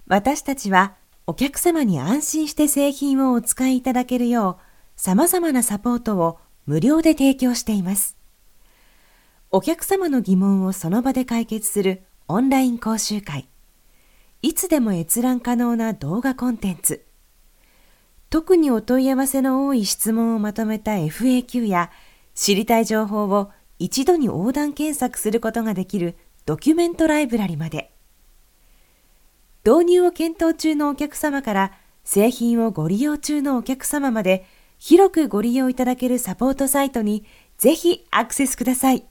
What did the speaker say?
私たちはお客様に安心して製品をお使いいただけるよう様々なサポートを無料で提供しています。お客様の疑問をその場で解決するオンライン講習会、いつでも閲覧可能な動画コンテンツ、特にお問い合わせの多い質問をまとめた FAQ や知りたい情報を一度に横断検索することができるドキュメントライブラリまで、導入を検討中のお客様から製品をご利用中のお客様まで広くご利用いただけるサポートサイトにぜひアクセスください。